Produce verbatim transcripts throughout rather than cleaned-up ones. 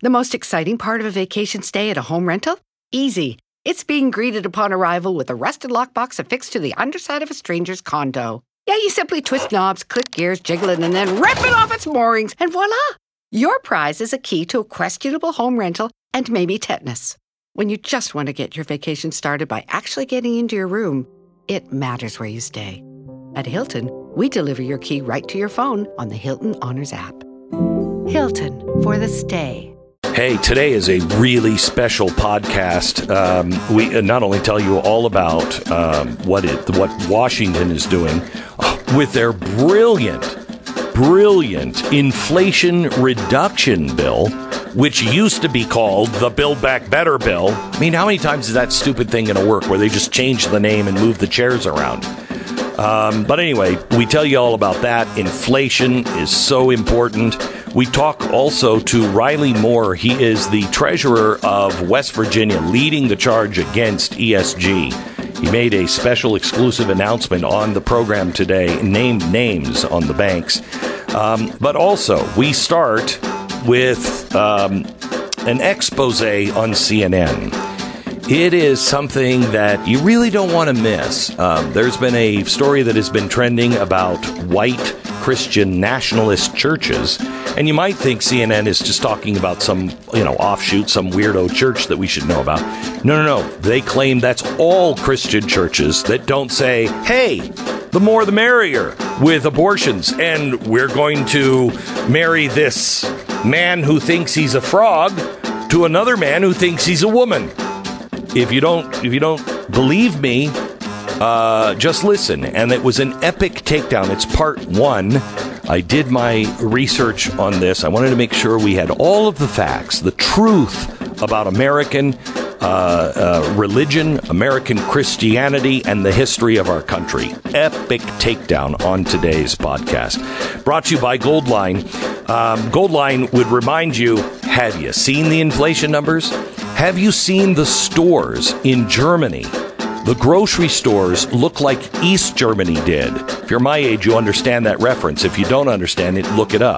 The most exciting part of a vacation stay at a home rental? Easy. It's being greeted upon arrival with a rusted lockbox affixed to the underside of a stranger's condo. Yeah, you simply twist knobs, click gears, jiggle it, and then rip it off its moorings, and voila! Your prize is a key to a questionable home rental and maybe tetanus. When you just want to get your vacation started by actually getting into your room, it matters where you stay. At Hilton, we deliver your key right to your phone on the Hilton Honors app. Hilton, for the stay. Hey, today is a really special podcast. Um, we not only tell you all about um, what it, what Washington is doing with their brilliant, brilliant inflation reduction bill, which used to be called the Build Back Better bill. I mean, how many times is that stupid thing going to work where they just change the name and move the chairs around? Um, but anyway, we tell you all about that. Inflation is so important. We talk also to Riley Moore. He is the treasurer of West Virginia, leading the charge against E S G. He made a special exclusive announcement on the program today, named names on the banks. Um, but also, we start with um, an expose on C N N. It is something that you really don't want to miss. Um, there's been a story that has been trending about white Christian nationalist churches, and you might think C N N is just talking about some, you know, offshoot, some weirdo church that we should know about. No, no, no. They claim that's all Christian churches that don't say, hey, the more the merrier with abortions, and we're going to marry this man who thinks he's a frog to another man who thinks he's a woman. If you don't, if you don't believe me, uh, just listen. And it was an epic takedown. It's part one. I did my research on this. I wanted to make sure we had all of the facts, the truth about American uh, uh, religion, American Christianity, and the history of our country. Epic takedown on today's podcast. Brought to you by Goldline. Um, Goldline would remind you, have you seen the inflation numbers? Have you seen the stores in Germany? The grocery stores look like East Germany did. If you're my age, you understand that reference. If you don't understand it, look it up.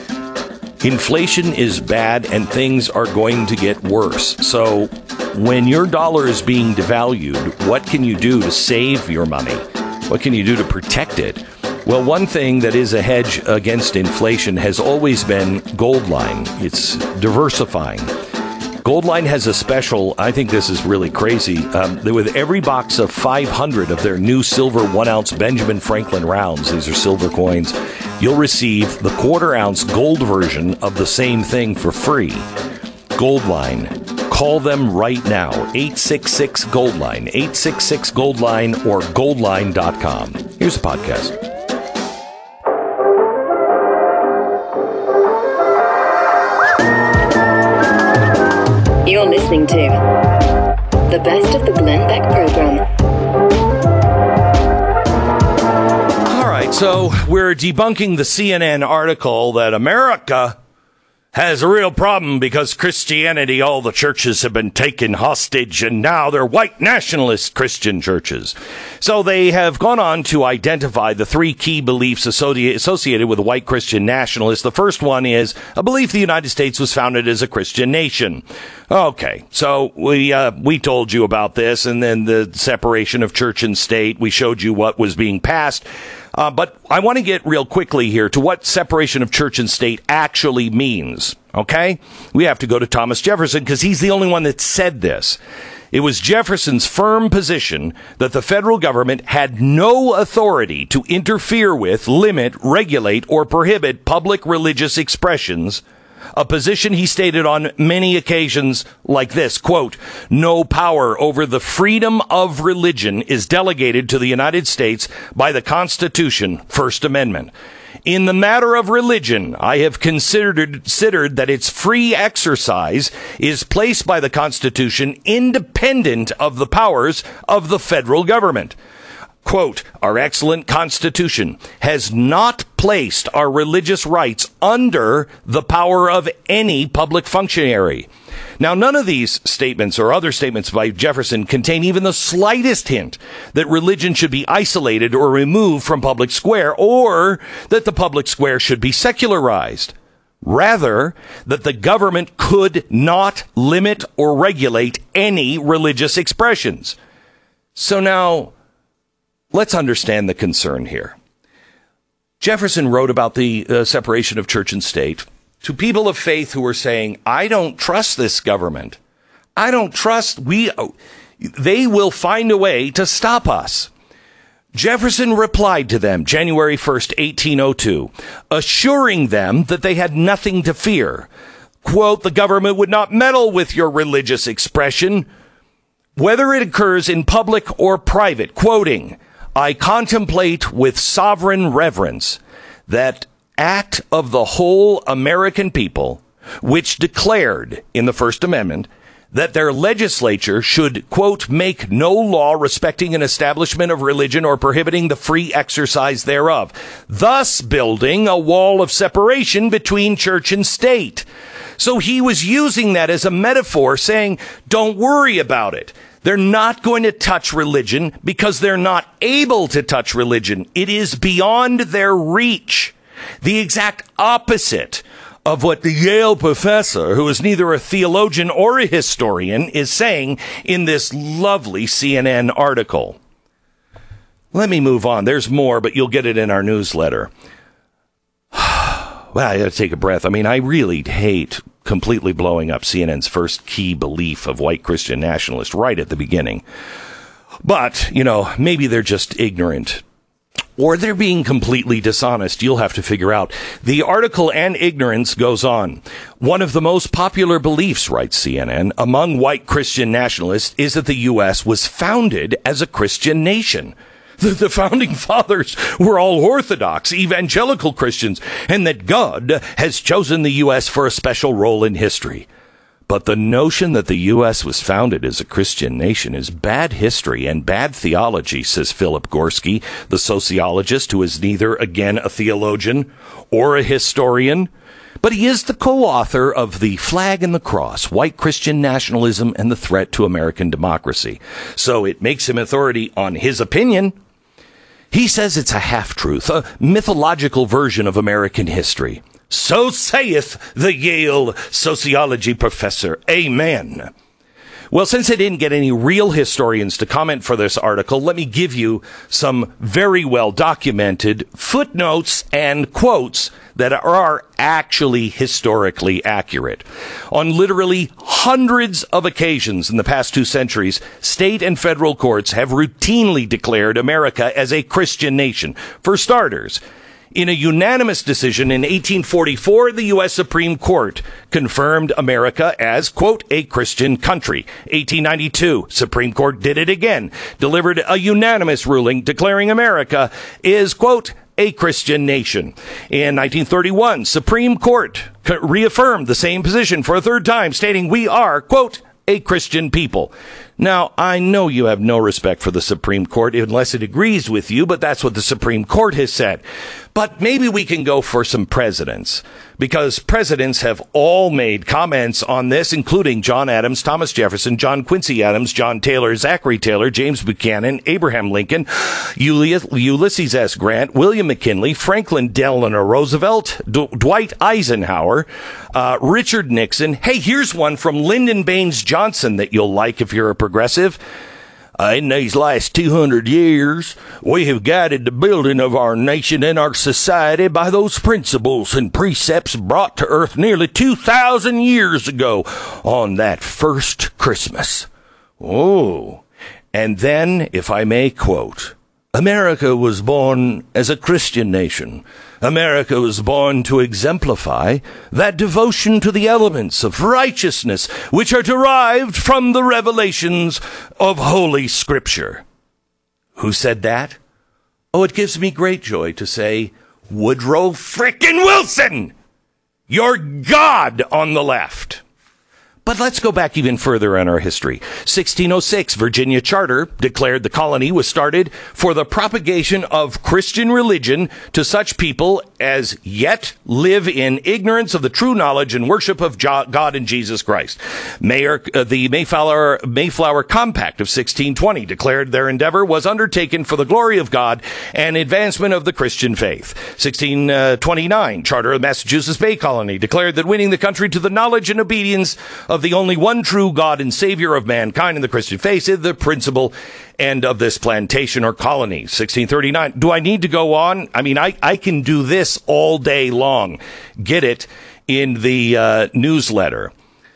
Inflation is bad and things are going to get worse. So when your dollar is being devalued, what can you do to save your money? What can you do to protect it? Well, one thing that is a hedge against inflation has always been Goldline. It's diversifying. Goldline has a special, I think this is really crazy, um, with every box of five hundred of their new silver one-ounce Benjamin Franklin rounds, these are silver coins, you'll receive the quarter-ounce gold version of the same thing for free. Goldline. Call them right now, eight six six Goldline, eight six six Goldline or goldline dot com. Here's the podcast. You're listening to the best of the Glenn Beck program. All right, so we're debunking the C N N article that America has a real problem because Christianity, all the churches have been taken hostage, and now they're white nationalist Christian churches. So they have gone on to identify the three key beliefs associated with a white Christian nationalist. The first one is a belief the United States was founded as a Christian nation. Okay, so we uh, we told you about this, and then the separation of church and state. We showed you what was being passed. Uh, but I want to get real quickly here to what separation of church and state actually means, okay? We have to go to Thomas Jefferson because he's the only one that said this. It was Jefferson's firm position that the federal government had no authority to interfere with, limit, regulate, or prohibit public religious expressions, a position he stated on many occasions like this, quote, no power over the freedom of religion is delegated to the United States by the Constitution, First Amendment. In the matter of religion, I have considered, considered that its free exercise is placed by the Constitution independent of the powers of the federal government. Quote, our excellent Constitution has not placed our religious rights under the power of any public functionary. Now, none of these statements or other statements by Jefferson contain even the slightest hint that religion should be isolated or removed from public square, or that the public square should be secularized. Rather, that the government could not limit or regulate any religious expressions. So now, let's understand the concern here. Jefferson wrote about the uh, separation of church and state to people of faith who were saying, I don't trust this government. I don't trust, we, they will find a way to stop us. Jefferson replied to them January first, eighteen oh two, assuring them that they had nothing to fear. Quote, the government would not meddle with your religious expression, whether it occurs in public or private. Quoting, I contemplate with sovereign reverence that act of the whole American people, which declared in the First Amendment that their legislature should, quote, make no law respecting an establishment of religion or prohibiting the free exercise thereof, thus building a wall of separation between church and state. So he was using that as a metaphor, saying, don't worry about it. They're not going to touch religion because they're not able to touch religion. It is beyond their reach. The exact opposite of what the Yale professor, who is neither a theologian or a historian, is saying in this lovely C N N article. Let me move on. There's more, but you'll get it in our newsletter. Well, I got to take a breath. I mean, I really hate completely blowing up C N N's first key belief of white Christian nationalists right at the beginning. But, you know, maybe they're just ignorant. Or they're being completely dishonest. You'll have to figure out. The article and ignorance goes on. One of the most popular beliefs, writes C N N, among white Christian nationalists is that the U S was founded as a Christian nation. The, the founding fathers were all Orthodox, evangelical Christians, and that God has chosen the U S for a special role in history. But the notion that the U S was founded as a Christian nation is bad history and bad theology, says Philip Gorski, the sociologist who is neither, again, a theologian or a historian. But he is the co-author of The Flag and the Cross, White Christian Nationalism and the Threat to American Democracy. So it makes him authority on his opinion. He says it's a half-truth, a mythological version of American history. So saith the Yale sociology professor. Amen. Well, since I didn't get any real historians to comment for this article, let me give you some very well documented footnotes and quotes that are actually historically accurate. On literally hundreds of occasions in the past two centuries, state and federal courts have routinely declared America as a Christian nation. For starters, in a unanimous decision in eighteen forty-four, the U S Supreme Court confirmed America as, quote, a Christian country. eighteen ninety-two, Supreme Court did it again, delivered a unanimous ruling declaring America is, quote, a Christian nation. In nineteen thirty-one, Supreme Court reaffirmed the same position for a third time, stating we are, quote, a Christian people. Now, I know you have no respect for the Supreme Court unless it agrees with you, but that's what the Supreme Court has said. But maybe we can go for some presidents, because presidents have all made comments on this, including John Adams, Thomas Jefferson, John Quincy Adams, John Taylor, Zachary Taylor, James Buchanan, Abraham Lincoln, Ulysses S. Grant, William McKinley, Franklin Delano Roosevelt, D- Dwight Eisenhower, uh, Richard Nixon. Hey, here's one from Lyndon Baines Johnson that you'll like if you're a progressive. Uh, in these last two hundred years, we have guided the building of our nation and our society by those principles and precepts brought to earth nearly two thousand years ago on that first Christmas. Oh, and then, if I may quote, America was born as a Christian nation. America was born to exemplify that devotion to the elements of righteousness which are derived from the revelations of Holy Scripture. Who said that? Oh, it gives me great joy to say Woodrow frickin' Wilson! Your God on the left. But let's go back even further in our history. sixteen oh six, Virginia Charter declared the colony was started for the propagation of Christian religion to such people as yet live in ignorance of the true knowledge and worship of God and Jesus Christ. Mayor, uh, the Mayflower, Mayflower Compact of sixteen twenty declared their endeavor was undertaken for the glory of God and advancement of the Christian faith. sixteen twenty-nine, Charter of Massachusetts Bay Colony declared that winning the country to the knowledge and obedience of the only one true God and Savior of mankind in the Christian faith is the principal end of this plantation or colony. sixteen thirty-nine. Do I need to go on? I mean, I, I can do this all day long. Get it in the uh, newsletter.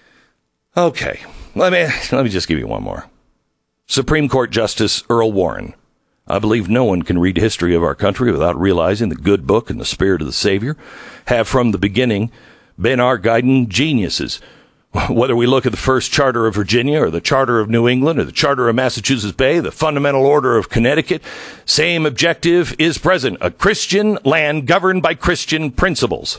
Okay. Let me, let me just give you one more. Supreme Court Justice Earl Warren. I believe no one can read history of our country without realizing the good book and the spirit of the Savior have from the beginning been our guiding geniuses. Whether we look at the first Charter of Virginia or the Charter of New England or the Charter of Massachusetts Bay, the Fundamental Order of Connecticut, same objective is present: a Christian land governed by Christian principles.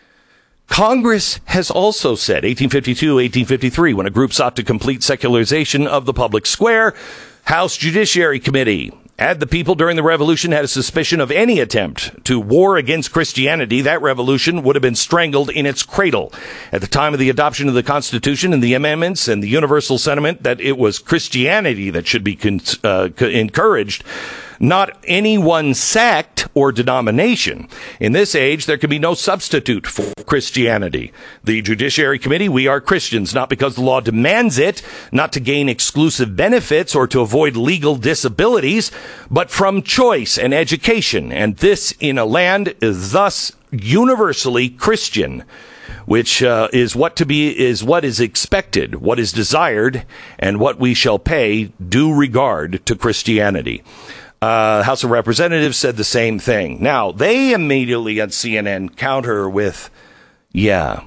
Congress has also said, eighteen fifty-two, eighteen fifty-three, when a group sought to complete secularization of the public square, House Judiciary Committee. Had the people during the revolution had a suspicion of any attempt to war against Christianity, that revolution would have been strangled in its cradle. At the time of the adoption of the Constitution and the amendments and the universal sentiment that it was Christianity that should be con- uh, encouraged, not any one sect or denomination. In this age, there can be no substitute for Christianity. The Judiciary Committee, we are Christians, not because the law demands it, not to gain exclusive benefits or to avoid legal disabilities, but from choice and education. And this in a land is thus universally Christian, which uh, is what to be is what is expected, what is desired, and what we shall pay due regard to Christianity. Uh, House of Representatives said the same thing. Now, they immediately on C N N counter with, yeah,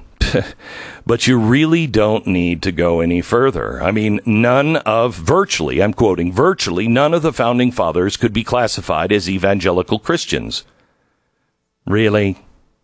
but you really don't need to go any further. I mean, none of virtually, I'm quoting, virtually none of the founding fathers could be classified as evangelical Christians. Really?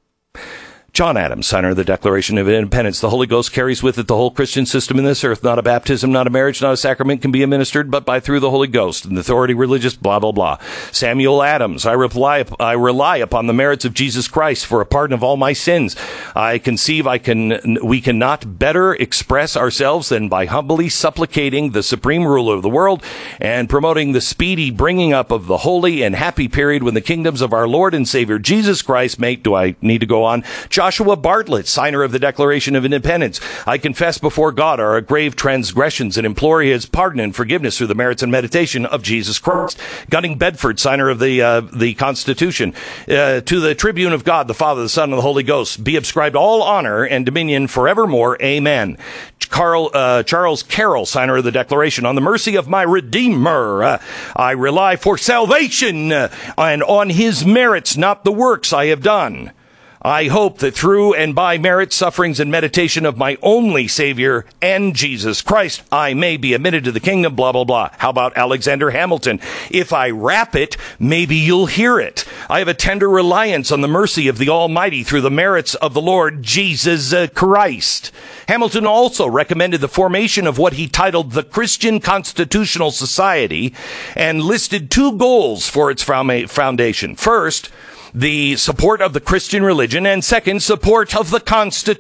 John Adams, signer of the Declaration of Independence. The Holy Ghost carries with it the whole Christian system in this earth. Not a baptism, not a marriage, not a sacrament can be administered, but by through the Holy Ghost and authority religious, blah, blah, blah. Samuel Adams, I rely, I rely upon the merits of Jesus Christ for a pardon of all my sins. I conceive I can, we cannot better express ourselves than by humbly supplicating the supreme ruler of the world and promoting the speedy bringing up of the holy and happy period when the kingdoms of our Lord and Savior Jesus Christ make, do I need to go on? Joshua Bartlett, signer of the Declaration of Independence. I confess before God our grave transgressions and implore his pardon and forgiveness through the merits and meditation of Jesus Christ. Gunning Bedford, signer of the uh, the Constitution. Uh, to the tribune of God, the Father, the Son, and the Holy Ghost, be ascribed all honor and dominion forevermore. Amen. Carl, uh, Charles Carroll, signer of the Declaration. On the mercy of my Redeemer, uh, I rely for salvation, uh, and on his merits, not the works I have done. I hope that through and by merit, sufferings, and meditation of my only Savior and Jesus Christ, I may be admitted to the kingdom, blah, blah, blah. How about Alexander Hamilton? If I rap it, maybe you'll hear it. I have a tender reliance on the mercy of the Almighty through the merits of the Lord Jesus uh, Christ. Hamilton also recommended the formation of what he titled the Christian Constitutional Society and listed two goals for its foundation. First, the support of the Christian religion, and second, support of the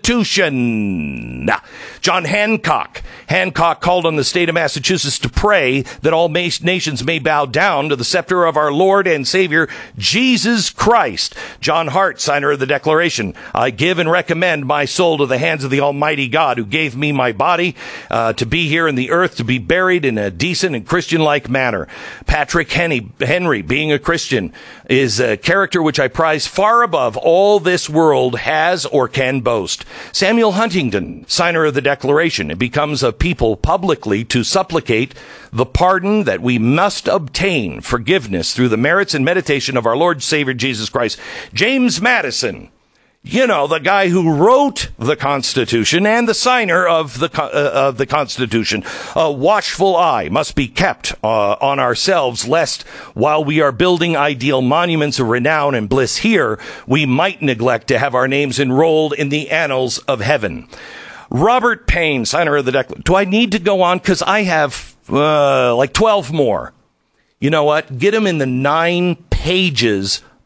Constitution. John Hancock. Hancock called on the state of Massachusetts to pray that all nations may bow down to the scepter of our Lord and Savior, Jesus Christ. John Hart, signer of the Declaration. I give and recommend my soul to the hands of the Almighty God, who gave me my body uh, to be here in the earth, to be buried in a decent and Christian-like manner. Patrick Henry, Henry, being a Christian, is a character which I prize far above all this world has or can boast. Samuel Huntington, signer of the Declaration. It becomes a people publicly to supplicate the pardon that we must obtain, forgiveness through the merits and meditation of our Lord Savior Jesus Christ. James Madison, you know, the guy who wrote the Constitution and the signer of the uh, of the Constitution. A watchful eye must be kept uh, on ourselves, lest while we are building ideal monuments of renown and bliss here, we might neglect to have our names enrolled in the annals of heaven. Robert Payne, signer of the Declaration. Do I need to go on? Because I have uh, like twelve more. You know what? Get them in the nine pages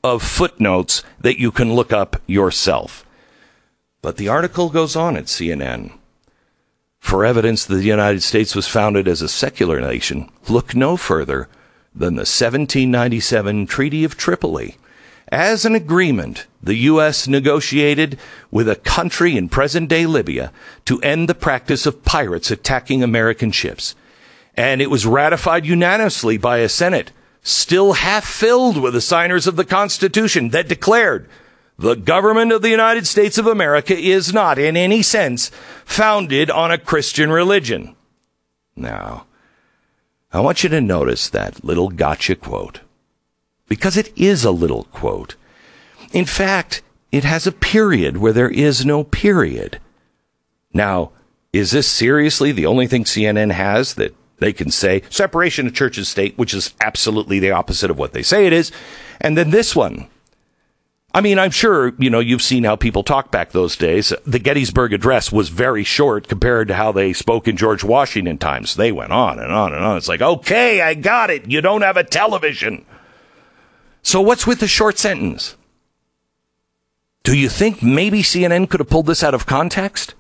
of footnotes that you can look up yourself. But the article goes on at C N N. For evidence that the United States was founded as a secular nation, look no further than the seventeen ninety-seven Treaty of Tripoli. As an agreement, the U S negotiated with a country in present-day Libya to end the practice of pirates attacking American ships. And it was ratified unanimously by a Senate still half filled with the signers of the Constitution that declared the government of the United States of America is not, in any sense, founded on a Christian religion. Now, I want you to notice that little gotcha quote, because it is a little quote. In fact, it has a period where there is no period. Now, is this seriously the only thing C N N has that they can say? Separation of church and state, which is absolutely the opposite of what they say it is. And then this one. I mean, I'm sure, you know, you've seen how people talk back those days. The Gettysburg Address was very short compared to how they spoke in George Washington times. They went on and on and on. It's like, okay, I got it. You don't have a television. So what's with the short sentence? Do you think maybe C N N could have pulled this out of context?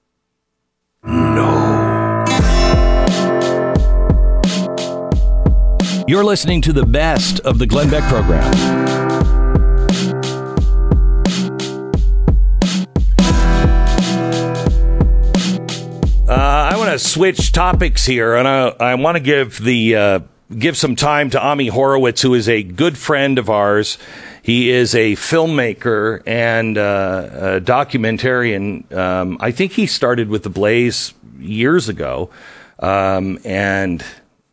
No. You're listening to the best of the Glenn Beck program. Uh, I want to switch topics here, and I, I want to give the uh, give some time to Ami Horowitz, who is a good friend of ours. He is a filmmaker and uh, a documentarian. Um, I think he started with The Blaze years ago, um, and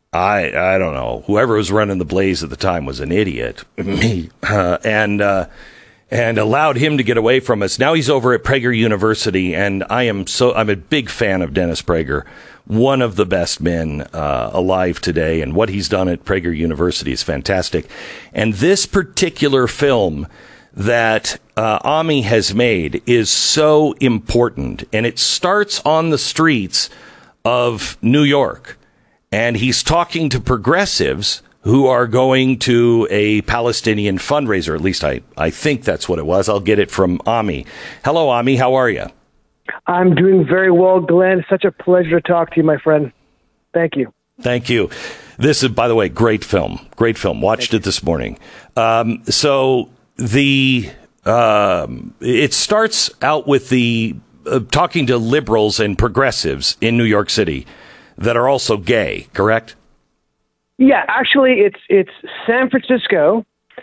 I I don't know. Whoever was running The Blaze at the time was an idiot, me, uh, and. Uh, and allowed him to get away from us. Now he's over at Prager University, and I am so I'm a big fan of Dennis Prager, one of the best men uh, alive today, and what he's done at Prager University is fantastic. And this particular film that uh, Ami has made is so important, and it starts on the streets of New York, and he's talking to progressives who are going to a Palestinian fundraiser. At least I, I think that's what it was. I'll get it from Ami. Hello, Ami. How are you? I'm doing very well, Glenn. Such a pleasure to talk to you, my friend. Thank you. Thank you. This is, by the way, great film. Great film. Watched Thank it this morning. Um, so the um, it starts out with the uh, talking to liberals and progressives in New York City that are also gay, correct? Yeah, actually, it's it's San Francisco,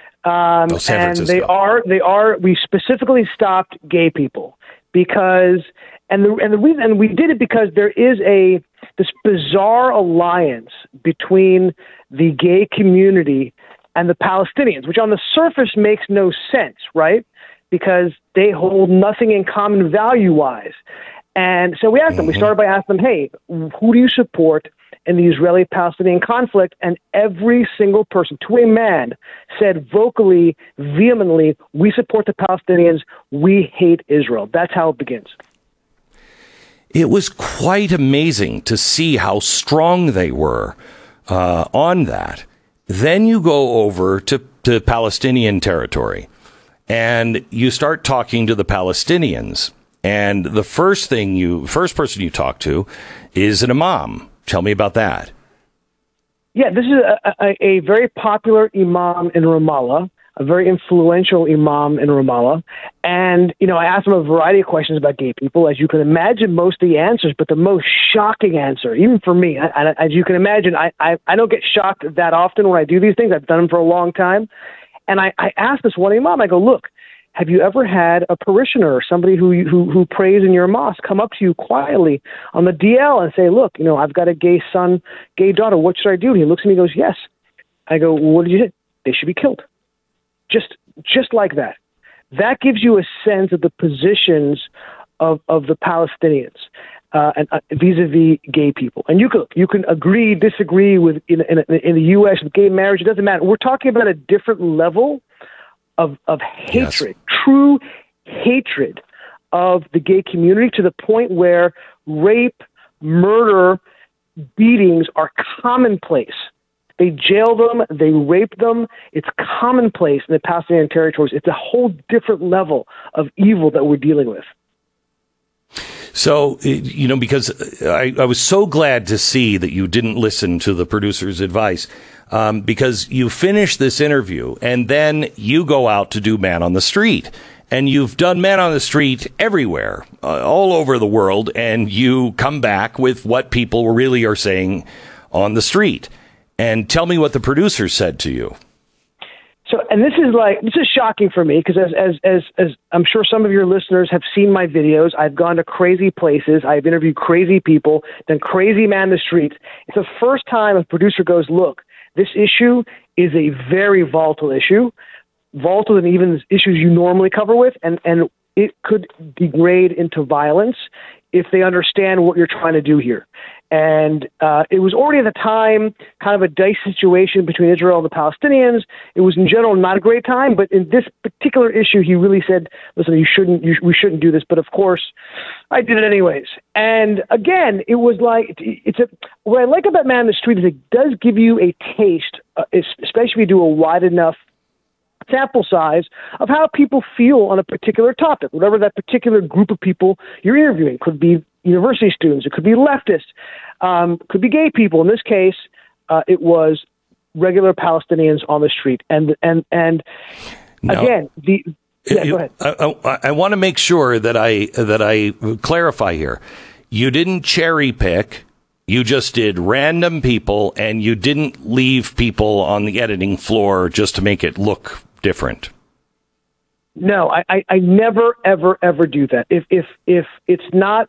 um, oh, San and Francisco. they are they are. We specifically stopped gay people because, and the and the reason, and we did it because there is a this bizarre alliance between the gay community and the Palestinians, which on the surface makes no sense, right? Because they hold nothing in common value-wise. And so we asked them. We started by asking them, "Hey, who do you support in the Israeli-Palestinian conflict?" And every single person, to a man, said vocally, vehemently, "We support the Palestinians. We hate Israel." That's how it begins. It was quite amazing to see how strong they were uh, on that. Then you go over to, to Palestinian territory, and you start talking to the Palestinians. And the first thing you, first person you talk to is an imam. Tell me about that. Yeah, this is a, a, a very popular imam in Ramallah, a very influential imam in Ramallah. And, you know, I asked him a variety of questions about gay people. As you can imagine, most of the answers, but the most shocking answer, even for me, I, I, as you can imagine, I, I, I don't get shocked that often when I do these things. I've done them for a long time. And I, I asked this one imam, I go, "Look, have you ever had a parishioner or somebody who, who who prays in your mosque come up to you quietly on the D L and say, 'Look, you know, I've got a gay son, gay daughter. What should I do?' He looks at me and goes, 'Yes.' I go, 'Well, what did you do?' 'They should be killed.'" Just just like that. That gives you a sense of the positions of of the Palestinians uh, and uh, vis-a-vis gay people. And you can you can agree, disagree with in, in in the U S with gay marriage. It doesn't matter. We're talking about a different level of of hatred, yes. True hatred of the gay community, to the point where rape, murder, beatings are commonplace They jail them. They rape them. It's commonplace in the Palestinian territories. It's a whole different level of evil that we're dealing with. So, you know, because I, I was so glad to see that you didn't listen to the producer's advice, um, because you finish this interview and then you go out to do Man on the Street. And you've done Man on the Street everywhere, uh, all over the world, and you come back with what people really are saying on the street. And tell me what the producer said to you. So, and this is like, this is shocking for me because as, as, as, as I'm sure some of your listeners have seen my videos, I've gone to crazy places. I've interviewed crazy people, done crazy Man on the Street. It's the first time a producer goes, look, this issue is a very volatile issue, volatile than even issues you normally cover with, and, and it could degrade into violence if they understand what you're trying to do here. And uh, it was already at the time kind of a dicey situation between Israel and the Palestinians. It was in general not a great time, but in this particular issue, he really said, "Listen, you shouldn't, you, we shouldn't do this." But of course, I did it anyways. And again, it was like it's a. What I like about Man on the Street is it does give you a taste, uh, especially if you do a wide enough sample size of how people feel on a particular topic, whatever that particular group of people you're interviewing. Could be university students, it could be leftists, um, could be gay people. In this case, uh, it was regular Palestinians on the street. And and and no. again, the yeah, go ahead. I, I, I want to make sure that I that I clarify here. You didn't cherry pick. You just did random people, and you didn't leave people on the editing floor just to make it look different. No, I, I, I never, ever, ever do that. If if if it's not,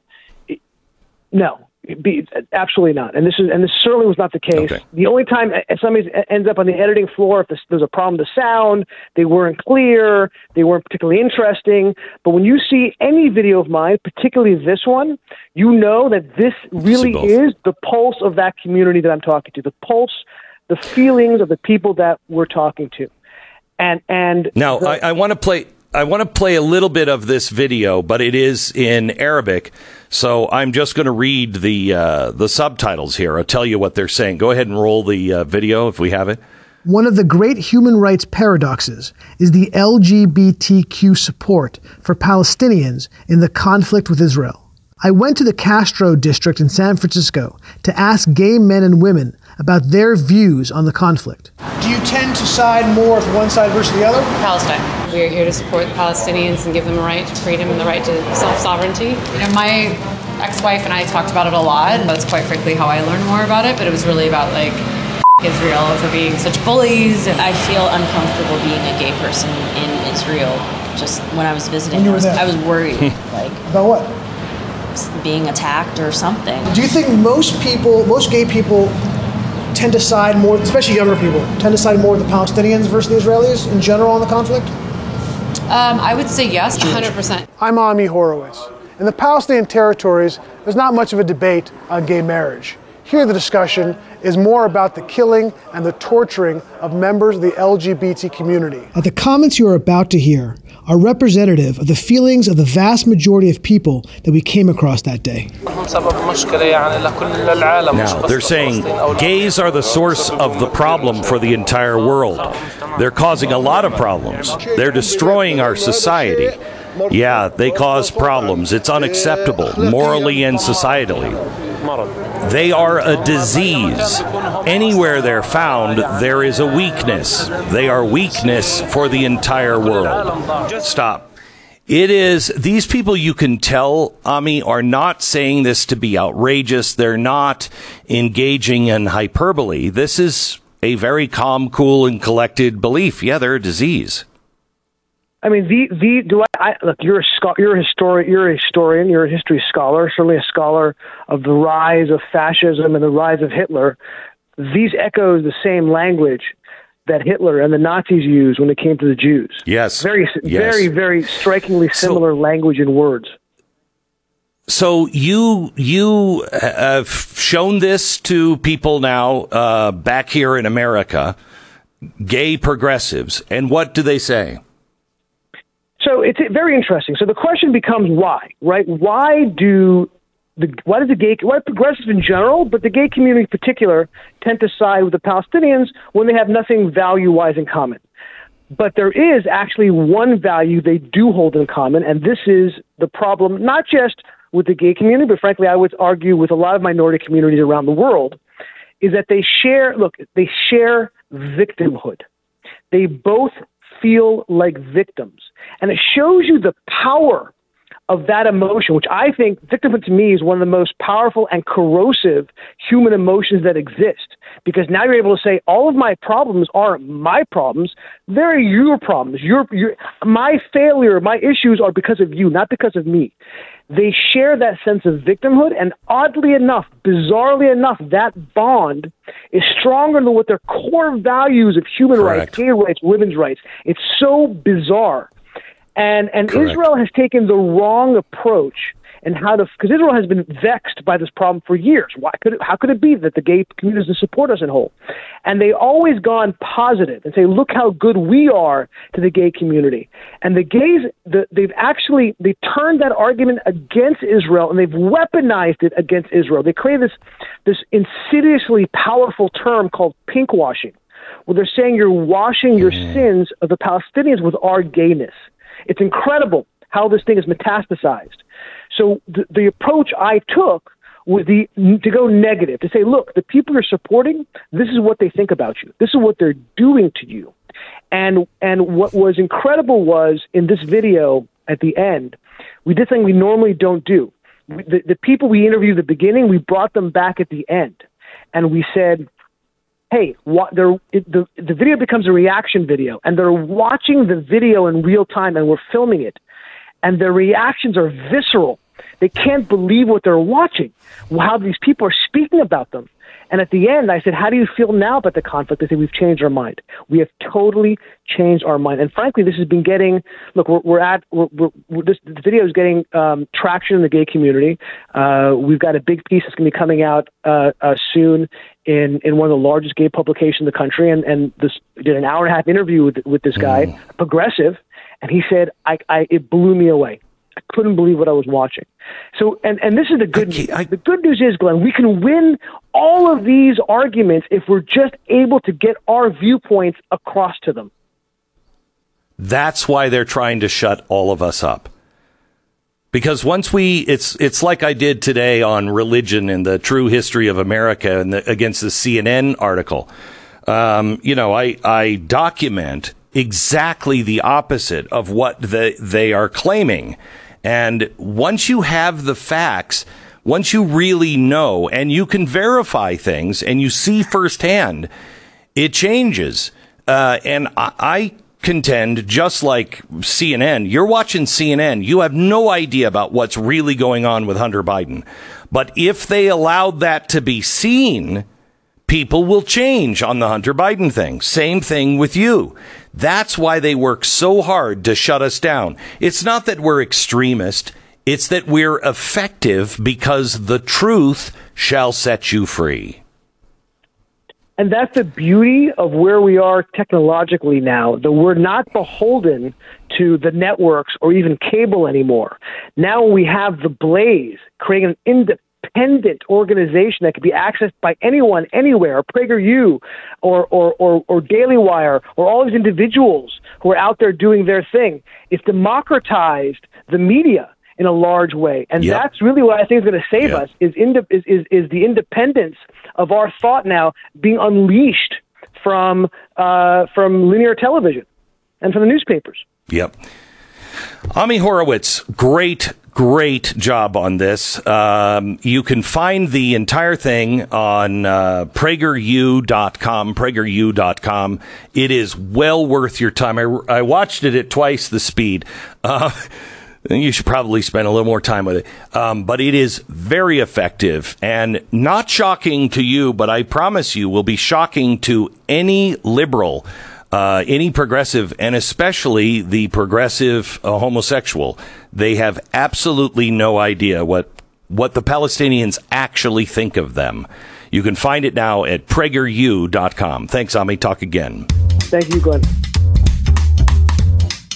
no, be, absolutely not. And this is and this certainly was not the case. Okay. The only time somebody ends up on the editing floor if there's a problem with the sound, they weren't clear, they weren't particularly interesting. But when you see any video of mine, particularly this one, you know that this really is the pulse of that community that I'm talking to, the pulse, the feelings of the people that we're talking to. And and now the, I, I want to play. I want to play a little bit of this video, but it is in Arabic, so I'm just going to read the uh, the subtitles here. I'll tell you what they're saying. Go ahead and roll the uh, video if we have it. One of the great human rights paradoxes is the L G B T Q support for Palestinians in the conflict with Israel. I went to the Castro district in San Francisco to ask gay men and women about their views on the conflict. Do you tend to side more with one side versus the other? Palestine. We are here to support the Palestinians and give them a right to freedom and the right to self-sovereignty. You know, my ex-wife and I talked about it a lot, and that's quite frankly how I learned more about it, but it was really about, like, Israel for being such bullies. And I feel uncomfortable being a gay person in Israel. Just when I was visiting, When you I, were was, there. I was worried, like, About what? being attacked or something. Do you think most people, most gay people tend to side more, especially younger people, tend to side more with the Palestinians versus the Israelis in general on the conflict? Um, I would say yes, one hundred percent. I'm Ami Horowitz. In the Palestinian territories, there's not much of a debate on gay marriage. Here the discussion is more about the killing and the torturing of members of the L G B T community. The comments you are about to hear are representative of the feelings of the vast majority of people that we came across that day. Now, they're saying gays are the source of the problem for the entire world. They're causing a lot of problems. They're destroying our society. Yeah, they cause problems. It's unacceptable, morally and societally. They are a disease. Anywhere they're found, there is a weakness. They are weakness for the entire world. Stop. It is, these people, you can tell, Ami, are not saying this to be outrageous. They're not engaging in hyperbole. This is a very calm, cool, and collected belief. Yeah, they're a disease. I mean, the the do I, I look? You're a scho- you're a historian. You're a historian. You're a history scholar. Certainly a scholar of the rise of fascism and the rise of Hitler. These echoes the same language that Hitler and the Nazis used when it came to the Jews. Yes, very, yes. very, very strikingly similar so, language and words. So you you have shown this to people now uh, back here in America, gay progressives, and what do they say? So it's very interesting. So the question becomes why, right? Why do the why does the gay why progressives in general, but the gay community in particular, tend to side with the Palestinians when they have nothing value-wise in common. But there is actually one value they do hold in common, and this is the problem, not just with the gay community, but frankly, I would argue with a lot of minority communities around the world, is that they share, look, they share victimhood. They both feel like victims. And it shows you the power of that emotion, which I think victimhood to me is one of the most powerful and corrosive human emotions that exist. Because now you're able to say, all of my problems aren't my problems. They're your problems. Your, your, my failure, my issues are because of you, not because of me. They share that sense of victimhood. And oddly enough, bizarrely enough, that bond is stronger than what their core values of human Correct. rights, gay rights, women's rights. It's so bizarre. And and Correct. Israel has taken the wrong approach in how to, because Israel has been vexed by this problem for years. Why could it, how could it be that the gay community doesn't support us in whole? And they always gone positive and say, look how good we are to the gay community. And the gays, the, they've actually, they turned that argument against Israel and they've weaponized it against Israel. They created this, this insidiously powerful term called pinkwashing, where they're saying you're washing your mm. sins of the Palestinians with our gayness. It's incredible how this thing is metastasized. So the, the approach I took was the to go negative, to say, look, the people you're supporting, this is what they think about you. This is what they're doing to you. And and what was incredible was in this video at the end, we did something we normally don't do. The, the people we interviewed at the beginning, we brought them back at the end. And we said, hey, what, they're, it, the, the video becomes a reaction video, and they're watching the video in real time, and we're filming it, and their reactions are visceral. They can't believe what they're watching, how these people are speaking about them. And at the end, I said, how do you feel now about the conflict? They said, we've changed our mind. We have totally changed our mind. And frankly, this has been getting, look, we're, we're at, we're, we're, we're, this, this video is getting um, traction in the gay community. Uh, we've got a big piece that's going to be coming out uh, uh, soon in, in one of the largest gay publications in the country. And, and this did an hour and a half interview with, with this guy, mm. progressive. And he said, I, I, it blew me away. I couldn't believe what I was watching. So, and, and this is the good news. I, the good news is, Glenn, we can win all of these arguments if we're just able to get our viewpoints across to them. That's why they're trying to shut all of us up. Because once we, it's it's like I did today on religion and the true history of America and the, against the C N N article. Um, you know, I, I document exactly the opposite of what the, they are claiming. And once you have the facts, once you really know and you can verify things and you see firsthand, it changes. Uh, and I, I contend, just like C N N, you're watching C N N, you have no idea about what's really going on with Hunter Biden. But if they allowed that to be seen, people will change on the Hunter Biden thing. Same thing with you. That's why they work so hard to shut us down. It's not that we're extremist. It's that we're effective because the truth shall set you free. And that's the beauty of where we are technologically now, that we're not beholden to the networks or even cable anymore. Now we have the Blaze, creating an independent independent organization that can be accessed by anyone, anywhere, PragerU or, or, or, or Daily Wire, or all these individuals who are out there doing their thing. It's democratized the media in a large way. And yep. that's really what I think is going to save yep. us, is, ind- is, is, is the independence of our thought now being unleashed from, uh, from linear television and from the newspapers. Yep. Ami Horowitz, great, great job on this. Um, you can find the entire thing on uh, prageru dot com, prageru dot com. It is well worth your time. I, I watched it at twice the speed. Uh, you should probably spend a little more time with it. Um, but it is very effective and not shocking to you, but I promise you will be shocking to any liberal, Uh, any progressive, and especially the progressive uh, homosexual. They have absolutely no idea what what the Palestinians actually think of them. You can find it now at prageru dot com. Thanks, Ami. Talk again. Thank you, Glenn.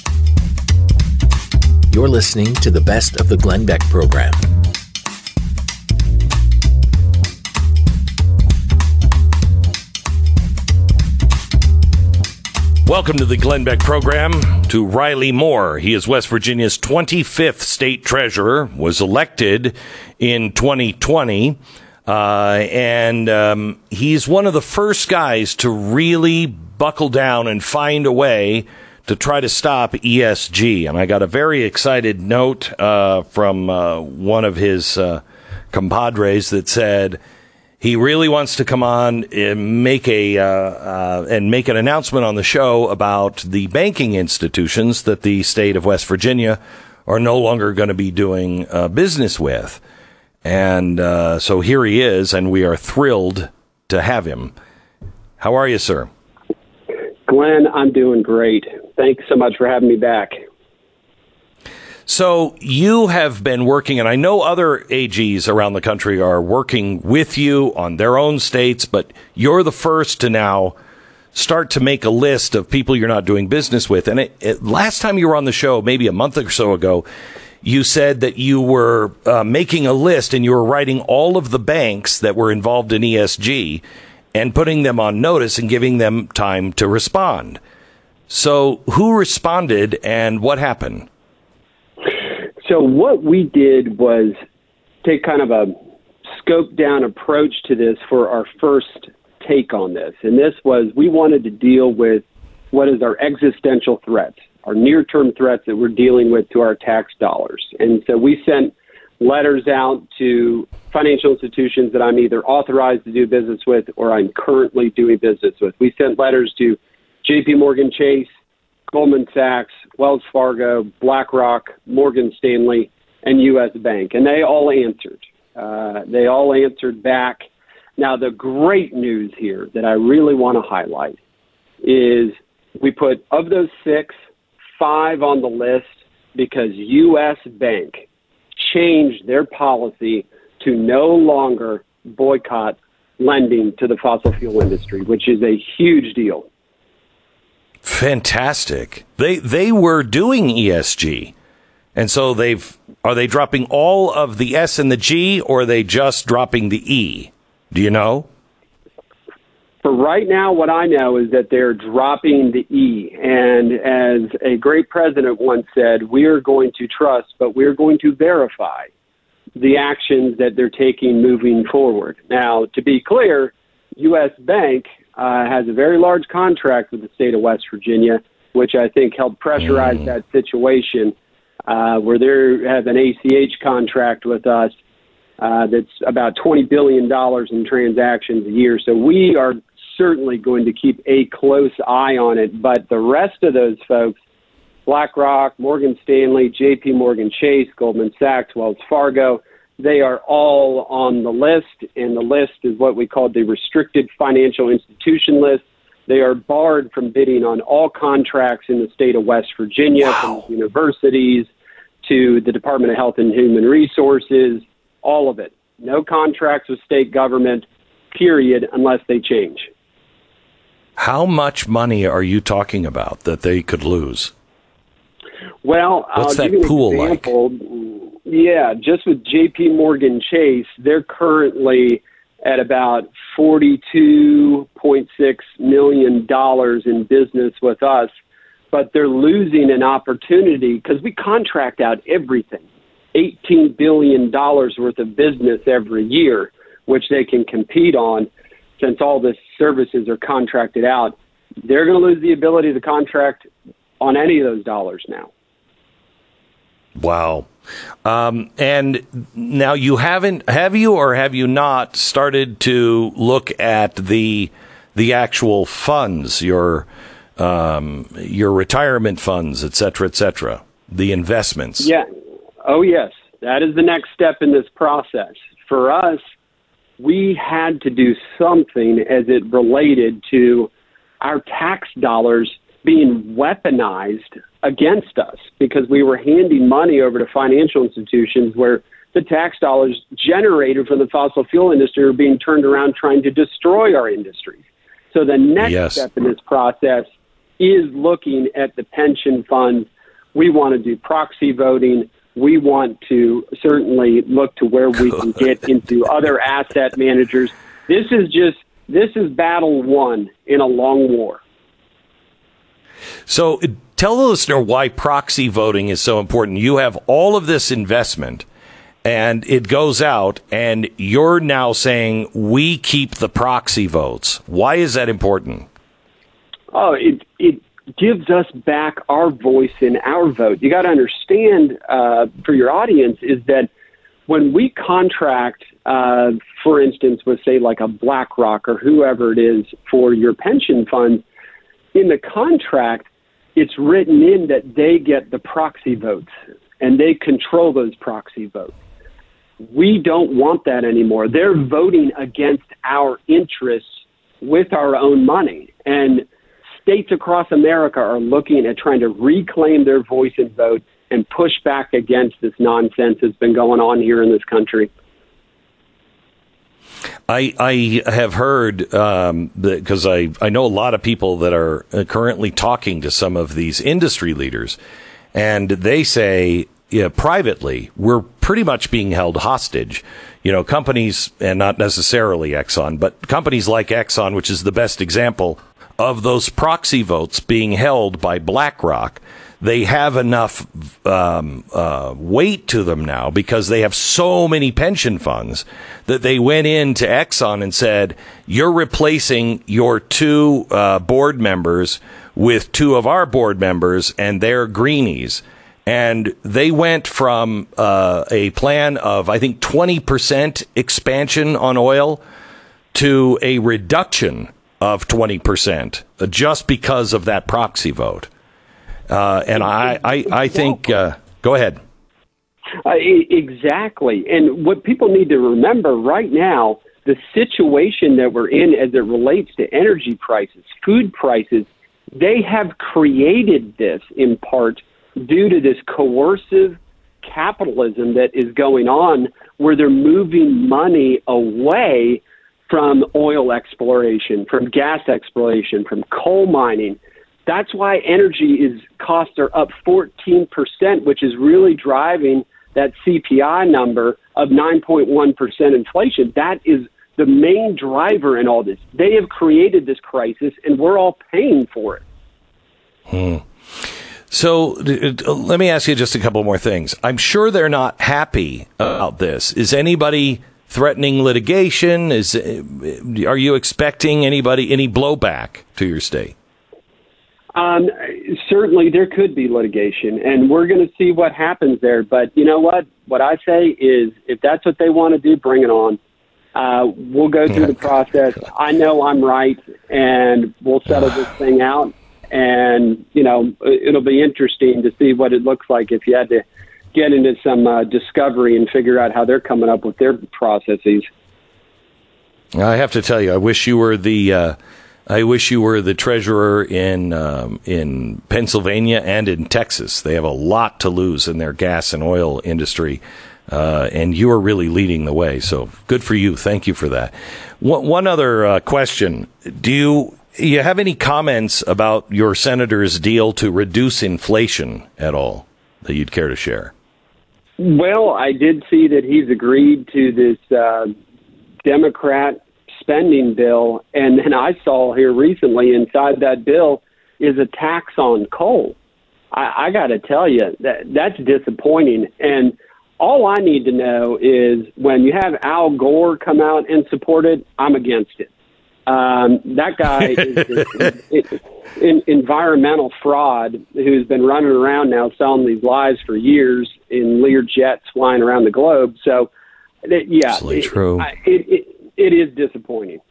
You're listening to the best of the Glenn Beck program. Welcome to the Glenn Beck program. To Riley Moore. He is West Virginia's twenty-fifth state treasurer, was elected in twenty twenty, uh, and um, he's one of the first guys to really buckle down and find a way to try to stop E S G. And I got a very excited note uh, from uh, one of his uh, compadres that said, he really wants to come on and make a uh, uh, and make an announcement on the show about the banking institutions that the state of West Virginia are no longer going to be doing uh, business with. And uh, so here he is, and we are thrilled to have him. How are you, sir? Glenn, I'm doing great. Thanks so much for having me back. So you have been working, and I know other A Gs around the country are working with you on their own states, but you're the first to now start to make a list of people you're not doing business with. And it, it, last time you were on the show, maybe a month or so ago, you said that you were uh, making a list and you were writing all of the banks that were involved in E S G and putting them on notice and giving them time to respond. So who responded and what happened? So what we did was take kind of a scope down approach to this for our first take on this. And this was, we wanted to deal with what is our existential threats, our near-term threats that we're dealing with to our tax dollars. And so we sent letters out to financial institutions that I'm either authorized to do business with or I'm currently doing business with. We sent letters to J P Morgan Chase, Goldman Sachs, Wells Fargo, BlackRock, Morgan Stanley, and U S Bank. And they all answered. Uh, they all answered back. Now, the great news here that I really want to highlight is we put, of those six, five on the list because U S Bank changed their policy to no longer boycott lending to the fossil fuel industry, which is a huge deal. Fantastic. They they were doing E S G. And so they've are they dropping all of the S and the G, or are they just dropping the E? Do you know? For right now, what I know is that they're dropping the E. And as a great president once said, we are going to trust, but we're going to verify the actions that they're taking moving forward. Now, to be clear, U S Bank uh, has a very large contract with the state of West Virginia, which I think helped pressurize mm. that situation, uh, where they have an A C H contract with us uh, that's about twenty billion dollars in transactions a year. So we are certainly going to keep a close eye on it. But the rest of those folks, BlackRock, Morgan Stanley, J P Morgan Chase, Goldman Sachs, Wells Fargo, they are all on the list, and the list is what we call the restricted financial institution list. They are barred from bidding on all contracts in the state of West Virginia, wow. from universities to the Department of Health and Human Resources, all of it. No contracts with state government, period, unless they change. How much money are you talking about that they could lose? Well, what's I'll that give you pool an example. like? Yeah, just with J P Morgan Chase, they're currently at about forty-two point six million dollars in business with us, but they're losing an opportunity because we contract out everything, eighteen billion dollars worth of business every year, which they can compete on. Since all the services are contracted out, they're going to lose the ability to contract on any of those dollars now. Wow. Um, and now you haven't, have you or have you not started to look at the the actual funds, your um, your retirement funds, et cetera, et cetera, the investments? Yeah. Oh, yes. That is the next step in this process. For us, we had to do something as it related to our tax dollars being weaponized against us, because we were handing money over to financial institutions where the tax dollars generated from the fossil fuel industry are being turned around trying to destroy our industry. So the next yes. step in this process is looking at the pension funds. We want to do proxy voting. We want to certainly look to where we can get into other asset managers. This is just, this is battle one in a long war. So tell the listener why proxy voting is so important. You have all of this investment, and it goes out, and you're now saying we keep the proxy votes. Why is that important? Oh, it it gives us back our voice and our vote. You got to understand, uh, for your audience, is that when we contract, uh, for instance, with, say, like a BlackRock or whoever it is for your pension fund, in the contract, it's written in that they get the proxy votes, and they control those proxy votes. We don't want that anymore. They're voting against our interests with our own money. And states across America are looking at trying to reclaim their voice and vote and push back against this nonsense that's been going on here in this country. I, I have heard, um, because I, I know a lot of people that are currently talking to some of these industry leaders, and they say, yeah, privately, we're pretty much being held hostage. You know, companies, and not necessarily Exxon, but companies like Exxon, which is the best example of those proxy votes being held by BlackRock. They have enough um, uh, weight to them now because they have so many pension funds that they went into Exxon and said, you're replacing your two uh, board members with two of our board members, and they're greenies. And they went from uh, a plan of, I think, twenty percent expansion on oil to a reduction of twenty percent just because of that proxy vote. Uh, and I, I, I think, uh, go ahead. Uh, exactly. And what people need to remember right now, the situation that we're in as it relates to energy prices, food prices, they have created this in part due to this coercive capitalism that is going on, where they're moving money away from oil exploration, from gas exploration, from coal mining. That's why energy is costs are up fourteen percent, which is really driving that C P I number of nine point one percent inflation. That is the main driver in all this. They have created this crisis, and we're all paying for it. Hmm. So let me ask you just a couple more things. I'm sure they're not happy about this. Is anybody threatening litigation? Is are you expecting anybody any blowback to your state? Um, certainly there could be litigation, and we're going to see what happens there. But you know what? What I say is, if that's what they want to do, bring it on. Uh, we'll go through the process. I know I'm right, and we'll settle this thing out. And, you know, it'll be interesting to see what it looks like if you had to get into some uh, discovery and figure out how they're coming up with their processes. I have to tell you, I wish you were the uh, I wish you were the treasurer in um, in Pennsylvania and in Texas. They have a lot to lose in their gas and oil industry, uh, and you are really leading the way. So good for you. Thank you for that. One, one other uh, question: Do you you have any comments about your senator's deal to reduce inflation at all that you'd care to share? Well, I did see that he's agreed to this uh, Democrat spending bill, and then I saw here recently inside that bill is a tax on coal. I, I got to tell you, that that's disappointing. And all I need to know is when you have Al Gore come out and support it, I'm against it. Um, that guy is an in, environmental fraud who's been running around now selling these lies for years in Lear jets flying around the globe. So, it, yeah, Absolutely it, true. I, it, it, it is disappointing.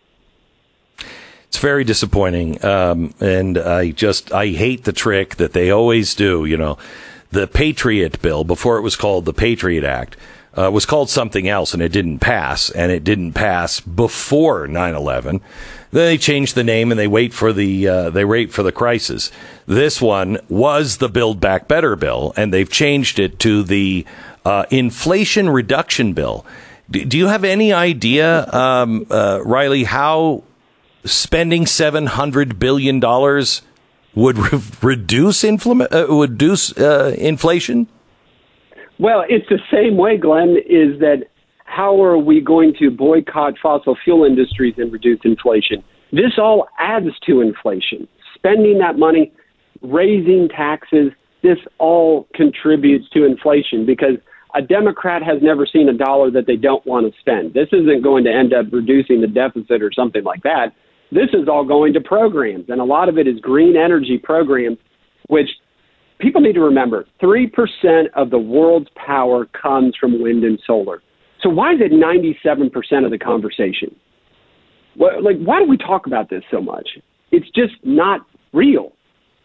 It's very disappointing. Um, and I just, I hate the trick that they always do. You know, the Patriot Bill, before it was called the Patriot Act, Uh, was called something else, and it didn't pass, and it didn't pass before nine eleven. Then they changed the name, and they wait for the uh, they wait for the crisis. This one was the Build Back Better bill, and they've changed it to the uh, Inflation Reduction Bill. D- do you have any idea, um, uh, Riley, how spending seven hundred billion dollars would re- reduce infl- uh, would reduce uh, inflation? Well, it's the same way, Glenn, is that how are we going to boycott fossil fuel industries and reduce inflation? This all adds to inflation. Spending that money, raising taxes, this all contributes to inflation because a Democrat has never seen a dollar that they don't want to spend. This isn't going to end up reducing the deficit or something like that. This is all going to programs, and a lot of it is green energy programs, which people need to remember, three percent of the world's power comes from wind and solar. So why is it ninety-seven percent of the conversation? Well, like, why do we talk about this so much? It's just not real.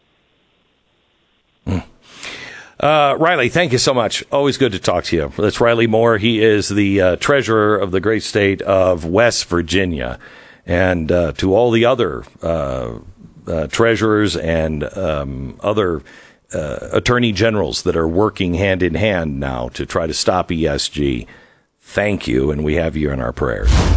Mm. Uh, Riley, thank you so much. Always good to talk to you. That's Riley Moore. He is the uh, treasurer of the great state of West Virginia. And uh, to all the other uh, uh, treasurers and um, other uh, attorney generals that are working hand in hand now to try to stop E S G, thank you, and we have you in our prayers.